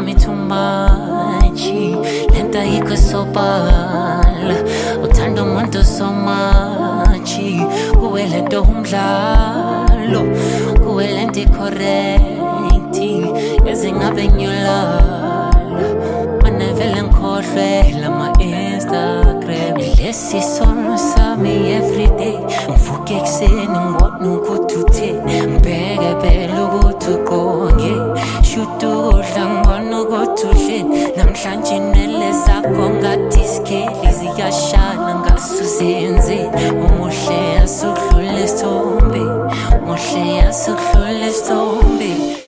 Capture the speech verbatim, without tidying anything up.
me too much. Lenta yiko sobala. Uthanda umuntu so much. Kuwe lento umdlalo. Kuwe lento correct. Ezingabe nyolala. Manevele nkhohlwe lama Instagram. Lesi sono sami everyday. Mvuke ekuseni ngibona ukuthi uthe. Mbheke phela ukuthi uqonge. Shutu udla ngibona ukuthi udleni. Namhlanje inwele zakho ngathi isikeli ziyashana ngasuzenze. Umuhle yasudlula isithombe. Umuhle yasudlula isithombe.